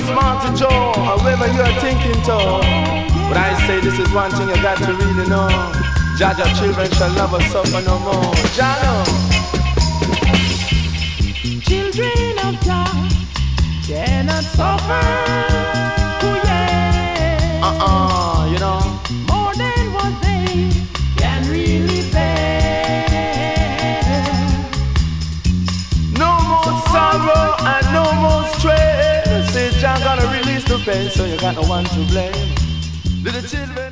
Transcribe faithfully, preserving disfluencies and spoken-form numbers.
Smarty Joe, or whoever you're thinking to. But I say this is one thing you got to really know. Jaja children shall never suffer no more. Jano. Children of God cannot suffer. Oh yeah. Uh-uh, you know. More than what they can really bear. No more sorrow and no more stress. Say Jah gonna release the pain, so you got no one to blame. Little children.